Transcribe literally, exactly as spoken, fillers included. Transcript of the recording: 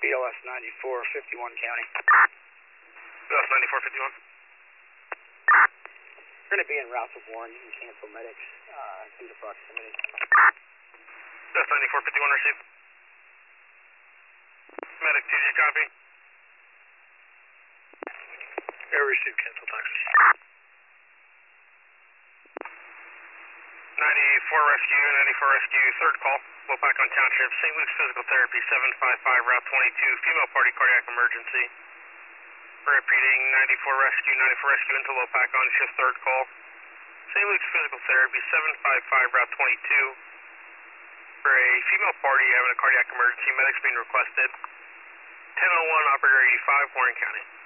B L S ninety-four fifty-one County. B L S ninety-four fifty-one. We're going to be en route to Warren. You can cancel medics uh, due to proximity. B L S ninety-four fifty-one received. Medic two G copy. Air received, cancel taxi. ninety-four rescue, ninety-four rescue, third call. Lopakon Township, Saint Luke's Physical Therapy, seven five five, Route twenty-two, female party cardiac emergency. Repeating, ninety-four rescue, ninety-four rescue into Lopakon, shift third call. Saint Luke's Physical Therapy, seven five five, Route twenty-two. For a female party having a cardiac emergency, medics being requested. ten oh one, operator eighty-five, Warren County.